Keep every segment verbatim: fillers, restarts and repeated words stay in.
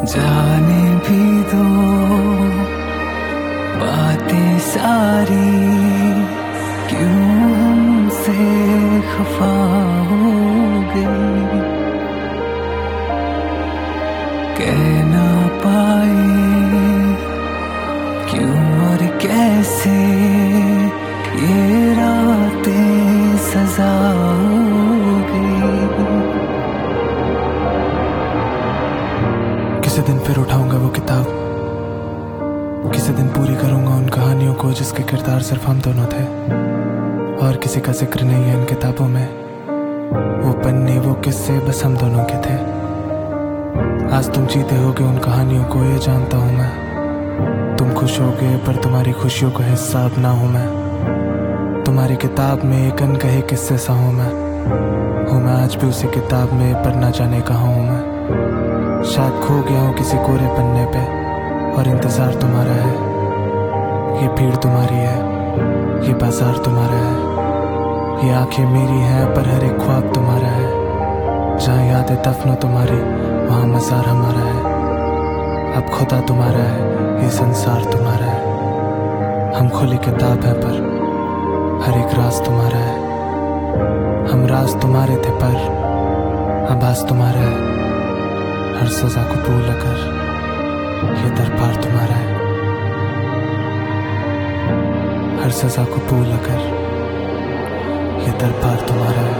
जाने भी दो बातें सारी, क्यों हमसे खफा हो गई। कह ना पाए क्यों और कैसे ये रातें सजा हो गई। किसी दिन फिर उठाऊंगा वो किताब, किसी दिन पूरी करूंगा उन कहानियों को जिसके किरदार सिर्फ हम दोनों थे और किसी का जिक्र नहीं है इन किताबों में। वो पन्ने वो किस्से बस हम दोनों के थे। आज तुम जीते होगे उन कहानियों को, ये जानता हूं मैं। तुम खुश होगे पर तुम्हारी खुशियों का हिस्सा अब ना हूं मैं। तुम्हारी किताब में एक अनकहे किस्से सा हूं मैं। हूं मैं आज भी उसी किताब में पर ना जाने कहाँ हूं मैं। शायद खो गया हूं किसी कोरे पन्ने पे और इंतजार तुम्हारा है। ये भीड़ तुम्हारी है, ये बाजार तुम्हारा है, ये आंखें मेरी हैं पर हर एक ख्वाब तुम्हारा है। जहाँ यादें दफन तुम्हारी वहाँ मजार हमारा है। अब खुदा तुम्हारा है, ये संसार तुम्हारा है। हम खुली किताब हैं पर हर एक राज तुम्हारा है। हम राज तुम्हारे थे पर अब आज तुम्हारा है। हर सजा को भूल कर ये दरबार तुम्हारा है। हर सजा को भूल कर ये दरबार तुम्हारा है।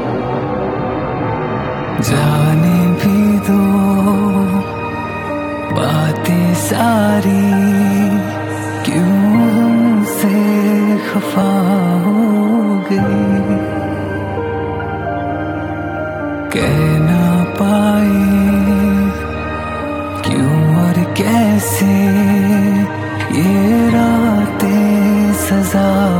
जाने भी दो बातें सारी, क्यों हमसे खफा हो गई। कह ना पाए क्यों और कैसे ये रातें सजा